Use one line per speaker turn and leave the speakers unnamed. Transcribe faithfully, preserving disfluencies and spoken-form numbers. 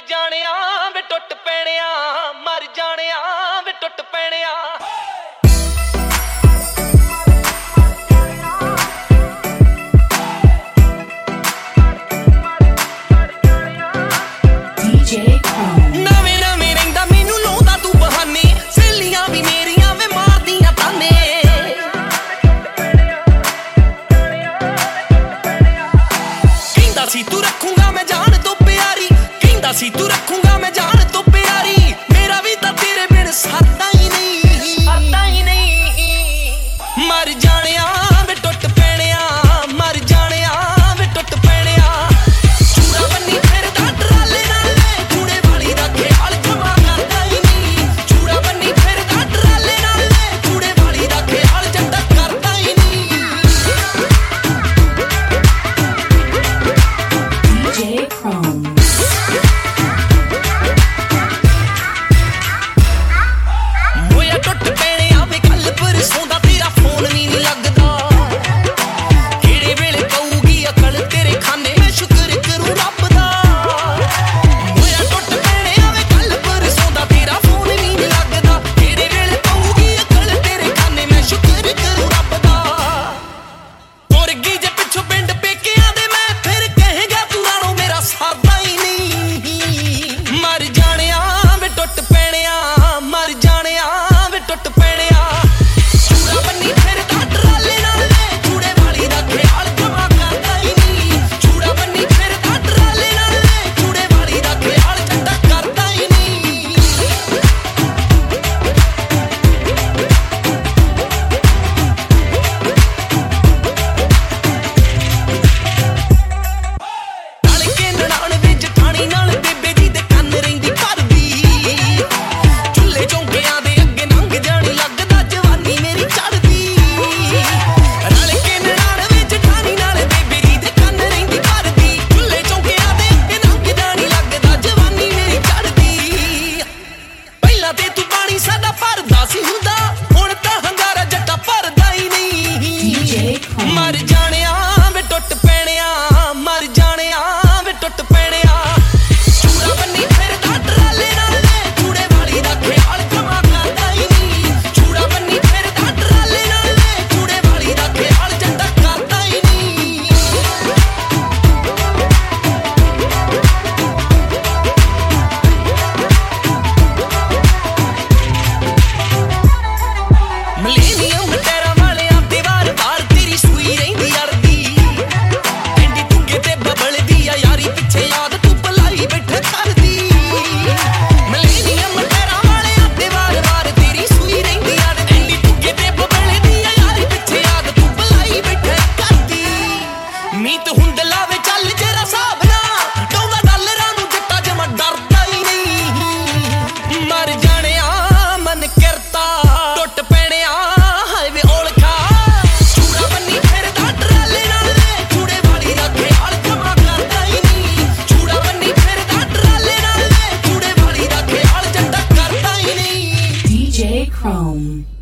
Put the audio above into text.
ਜਾਣਿਆ ਵੇ ਟੁੱਟ ਪੈਣਿਆ ਮਰ ਜਾਣਿਆ ਵੇ ਟੁੱਟ ਪੈਣਿਆ ਨਵੇਂ ਨਵੇਂ ਰਹਿੰਦਾ ਮੈਨੂੰ ਲਾਉਂਦਾ ਤੂੰ ਬਹਾਨੇ ਸਹੇਲੀਆਂ ਵੀ ਮੇਰੀਆਂ ਵੇ ਮਾਰਦੀਆਂ ਤਾਨੇ ਕਹਿੰਦਾ ਸੀ ਤੂੰ ਰੱਖੂੰਗਾ ਮੈਂ ਜਾਨ ਤੋਂ ਪਿਆਰੀ ਕਹਿੰਦਾ ਸੀ ਤੂੰ ਰੱਖੂੰਗਾ ਮੈਂ ਜਾਨ ਤੋਂ ਪਿਆਰੀ ਮੇਰਾ ਵੀ ਤਾਂ ਤੇਰੇ ਬਿਨ ਸਰਦਾ ਹੀ ਨਹੀਂ ਸਰਦਾ ਹੀ ਨਹੀਂ ਮਰ ਜਾਣਿਆ ਵੇ ਟੁੱਟ ਪੈਣਿਆ ਮਰ ਜਾਣਿਆ ਵੇ ਟੁੱਟ ਪੈਣਿਆ ਚੂੜਾ ਬੰਨੀ ਫਿਰਦਾ ਟਰਾਲੇ ਨਾਲ ਚੂੜੇ ਵਾਲੀ ਦਾ ਖਿਆਲ ਜਮਾ ਕਰਦਾ ਹੀ ਨਹੀਂ ਚੂੜਾ ਬੰਨੀ ਫਿਰਦਾ ਟਰਾਲੇ ਨਾਲ ਚੂੜੇ ਵਾਲੀ ਦਾ ਖਿਆਲ ਜੱਟਾ ਕਰਦਾ ਹੀ ਨਹੀਂ ਡੀ ਜੇ Chrome ਮੋਇਆ ਟੁੱਟ ਪੈਣਿਆ ਵੇ ਕੱਲ ਪਰਸੋਂ ਦਾ ਤੇਰਾ ਫੋਨ ਵੀ ਨਹੀਂ ਲੱਗਦਾ ਕਿਹੜੇ ਵੇਲੇ ਪਊਗੀ ਅਕਲ ਤੇਰੇ ਖਾਨੇ ਮੈਂ ਸ਼ੁਕਰ ਕਰੂੰ ਰੱਬ ਦਾ ਮੋਇਆ ਟੁੱਟ ਪੈਣਿਆ ਵੇ ਕੱਲ ਪਰਸੋਂ ਦਾ ਤੇਰਾ ਫੋਨ ਵੀ ਨਹੀਂ ਲੱਗਦਾ ਕਿਹੜੇ ਵੇਲੇ ਪਊਗੀ ਅਕਲ ਤੇਰੇ ਖਾਨੇ ਮੈਂ ਸ਼ੁਕਰ ਕਰੂੰ ਰੱਬ ਦਾ ਤੁਰ ਗਈ ਜੇ ਪਿੱਛੋਂ ਪਿੰਡ ਪੇਕਿਆਂ ਦੇ ਮੈਂ ਫਿਰ ਕਹੇਗਾ ਤੂੰ ਰਾਣੋ ਮੇਰਾ ਸਰਦਾ ਹੀ ਨਹੀਂ ਮਰ ਜਾਣਿਆ ਵੇ ਟੁੱਟ ਪੈਣਿਆ ਮਰ ਜਾਣਿਆ ਵੇ ਟੁੱਟ ਪੈਣਿਆ ਚੂੜਾ ਬੰਨੀ ਫਿਰਦਾ ਟਰਾਲੇ ਨਾਲ ਚੂੜੇ ਵਾਲੀ ਦਾ ਖਿਆਲ ਜਮਾ ਕਰਦਾ ਹੀ ਨਹੀਂ ਚੂੜਾ ਬੰਨੀ ਫਿਰਦਾ ਟਰਾਲੇ ਨਾਲ ਚੂੜੇ ਵਾਲੀ ਦਾ ਖਿਆਲ ਜੱਟਾ ਕਰਦਾ ਹੀ ਨਹੀਂ ਨਾਲ ਕੇ ਨਨਾਣ ਵਿੱਚ ਠਾਣੀ ਨਾਲ ਬੇਬੇ ਜੀ ਦੇ ਕੰਨ ਰਹਿੰਦੀ ਭਰਦੀ ਚੁੱਲ੍ਹੇ ਚੌਂਕਿਆਂ ਦੇ ਅੱਗੇ ਲੰਘ ਜਾਣੀ ਲੱਗਦਾ ਜਵਾਨੀ ਮੇਰੀ ਚੜ੍ਹਦੀ ਰਲ ਕੇ ਨਨਾਣ ਵਿੱਚ ਠਾਣੀ ਨਾਲ ਬੇਬੇ ਜੀ ਦੇ ਕੰਨ ਰਹਿੰਦੀ ਭਰਦੀ ਚੁੱਲ੍ਹੇ ਚੌਂਕਿਆਂ ਦੇ ਅੱਗੇ ਲੰਘ ਜਾਣੀ ਲੱਗਦਾ ਜਵਾਨੀ ਮੇਰੀ ਚੜ੍ਹਦੀ ਪਹਿਲਾਂ ਤੇ ਤੂੰ ਪਾਣੀ ਸਾਡਾ ਭਰਦਾ ਸੀ ਹੁੰਦਾ ਹੁਣ ਤਾਂ ਹੰਗਾਰਾ ਜੱਟਾ ਭਰਦਾ ਹੀ ਨਹੀਂ ਮਰ ਜਾਣਿਆ ਵੇ ਟੁੱਟ ਪੈਣਿਆ ਮਰ ਜਾਣਿਆ ਵੇ ਟੁੱਟ ਪੈਣਿਆ ਚੂੜਾ ਬੰਨੀ ਫਿਰਦਾ ਟਰਾਲੇ ਨਾਲ ਚੂੜੇ ਵਾਲੀ ਦਾ ਖਿਆਲ ਜਮਾ ਕਰਦਾ ਹੀ ਨਹੀਂ ਚੂੜਾ ਬੰਨੀ ਫਿਰਦਾ ਟਰਾਲੇ ਨਾਲ ਚੂੜੇ ਵਾਲੀ ਦਾ ਖਿਆਲ ਜੱਟਾ ਕਰਦਾ ਹੀ ਨਹੀਂ ਮਿਲੇਨੀਅਮ ਟੈਰਾਂ ਵਾਲਿਆਂ ਤੇ ਵਾਰ ਵਾਰ ਤੇਰੀ ਸੂਈ ਰਹਿੰਦੀ ਅੜਦੀ ਐਂਡੀ ਤੁੱਕੇ ਤੇ ਬਬਲਦੀ ਆ ਯਾਰੀ ਪਿੱਛੇ ਯਾਦ ਤੂੰ ਭਲਾਈ ਬੈਠਾ ਕਰਦੀ ਮਿਲੇਨੀਅਮ ਟੈਰਾਂ ਵਾਲਿਆਂ ਤੇ ਵਾਰ ਵਾਰ ਤੇਰੀ ਸੂਈ ਰਹਿੰਦੀ ਅੜਦੀ ਐਂਡੀ ਤੁੱਕੇ ਤੇ ਬਬਲਦੀ ਆ ਯਾਰੀ ਪਿੱਛੇ ਯਾਦ ਤੂੰ ਭਲਾਈ ਬੈਠਾ ਕਰਦੀ ਮੀਤ ਹੁੰਦ ਲਾਵੇ ਚੱਲ ਜਰਾ ਹਿਸਾਬ ਨਾ ਡੋਲਾ ਡਾਲਰਾਂ ਨੂੰ ਜੱਟਾ ਜਮਾ ਡਰਦਾ ਹੀ ਨਹੀਂ ਮਰ ਜਾਣਿਆ ਮਨ ਕਰਤਾ ਟੁੱਟ ਪੈਣਿਆ ਹਾਏ ਵੇ ਔਲਖਾ ਚੂੜਾ ਬੰਨੀ ਫਿਰਦਾ ਟਰਾਲੇ ਨਾਲ ਚੂੜੇ ਵਾਲੀ ਦਾ ਖਿਆਲ ਜਮਾ ਕਰਦਾ ਹੀ ਨਹੀਂ ਚੂੜਾ ਬੰਨੀ ਫਿਰਦਾ ਟਰਾਲੇ ਨਾਲ ਚੂੜੇ ਵਾਲੀ ਦਾ ਖਿਆਲ ਜੱਟਾ ਕਰਦਾ ਹੀ ਨਹੀਂ
ਡੀ ਜੇ Chrome